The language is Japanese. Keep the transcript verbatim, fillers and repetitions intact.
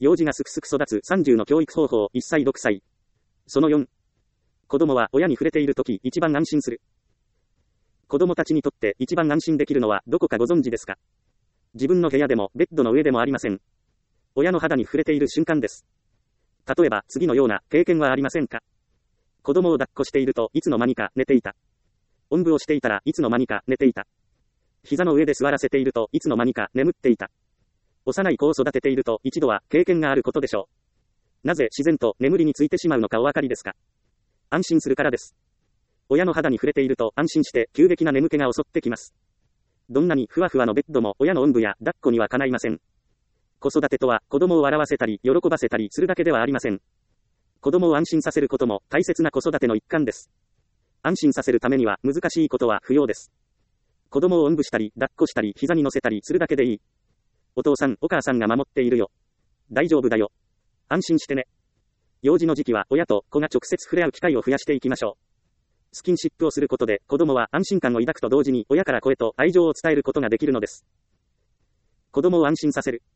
幼児がすくすく育つさんじゅうの教育方法いっさいろくさい。そのよん。子供は親に触れているとき一番安心する。子供たちにとって一番安心できるのはどこかご存知ですか？自分の部屋でもベッドの上でもありません。親の肌に触れている瞬間です。例えば次のような経験はありませんか？子供を抱っこしているといつの間にか寝ていた。おんぶをしていたらいつの間にか寝ていた。膝の上で座らせているといつの間にか眠っていた。幼い子を育てていると一度は経験があることでしょう。なぜ自然と眠りについてしまうのかお分かりですか？安心するからです。親の肌に触れていると安心して急激な眠気が襲ってきます。どんなにふわふわのベッドも親のおんぶや抱っこにはかないません。子育てとは子供を笑わせたり喜ばせたりするだけではありません。子供を安心させることも大切な子育ての一環です。安心させるためには難しいことは不要です。子供をおんぶしたり抱っこしたり膝に乗せたりするだけでいい。お父さんお母さんが守っているよ。大丈夫だよ。安心してね。幼児の時期は親と子が直接触れ合う機会を増やしていきましょう。スキンシップをすることで子供は安心感を抱くと同時に親から子へと愛情を伝えることができるのです。子供を安心させる。